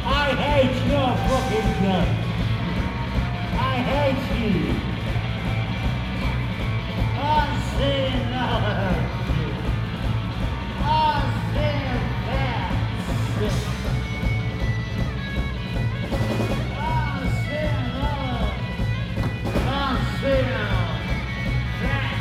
I hate your fucking guts. I hate you. I'm seeing all I'm seeing that. I'm seeing all I'm seeing that.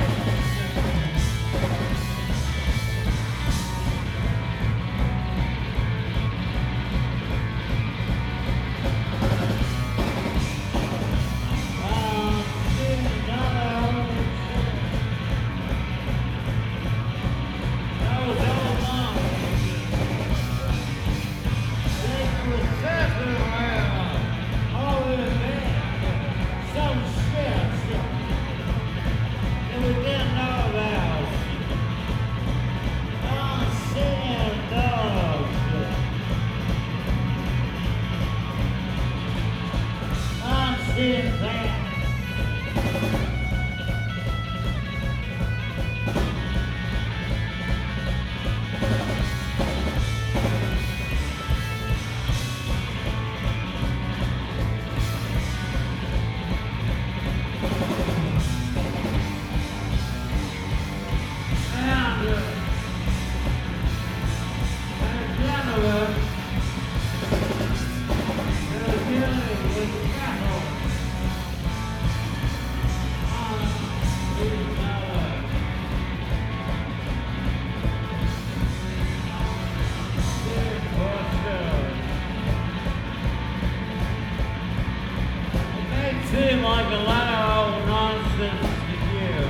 Seem like a lot of old nonsense to you.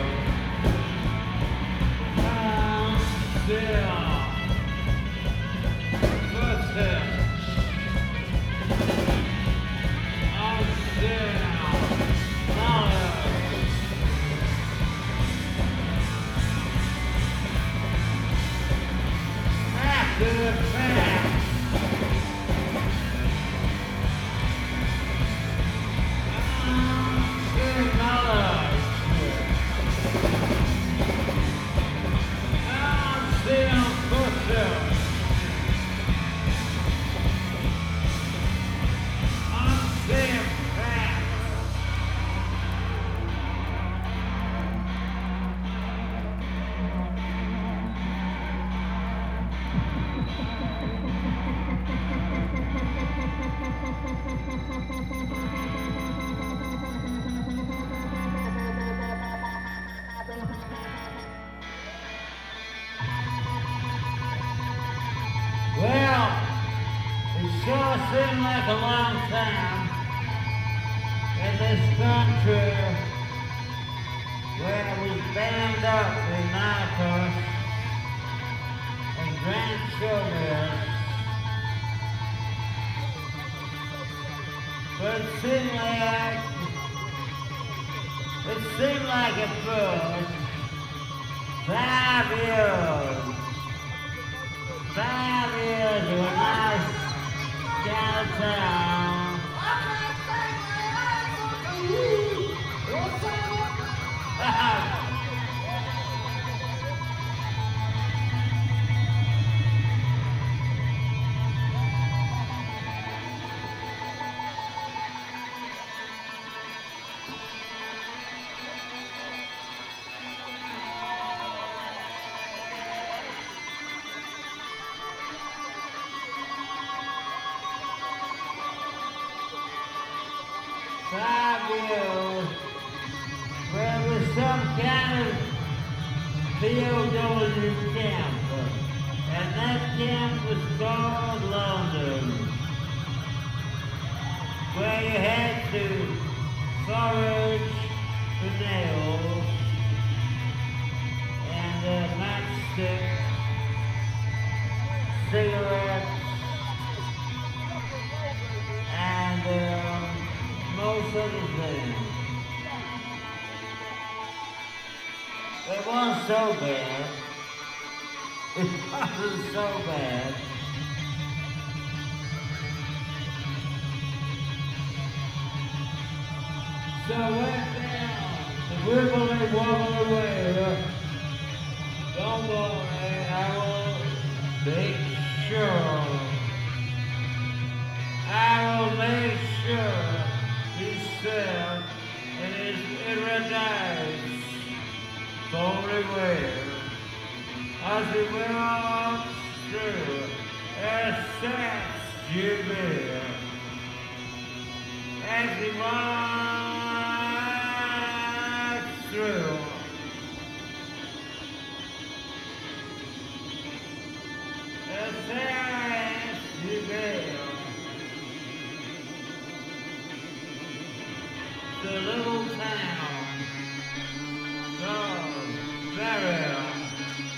Still. But still. I'm still. After the fact. Well, it sure seemed like a long time in this country where it was banned up in Narcos and Grand Showbiz. But it seemed like at first 5 years. 5 years of a nice downtown. Where was some kind of POW camp, and that camp was called London, where you had to forage for nails and matchsticks, cigarettes, and most other things. It wasn't so bad. It wasn't so bad. So I went down the wibbly wobbly way. Don't worry, I will make sure sure he's said in his paradise everywhere as he walks through SSGB. As he walks through SSGB, the little town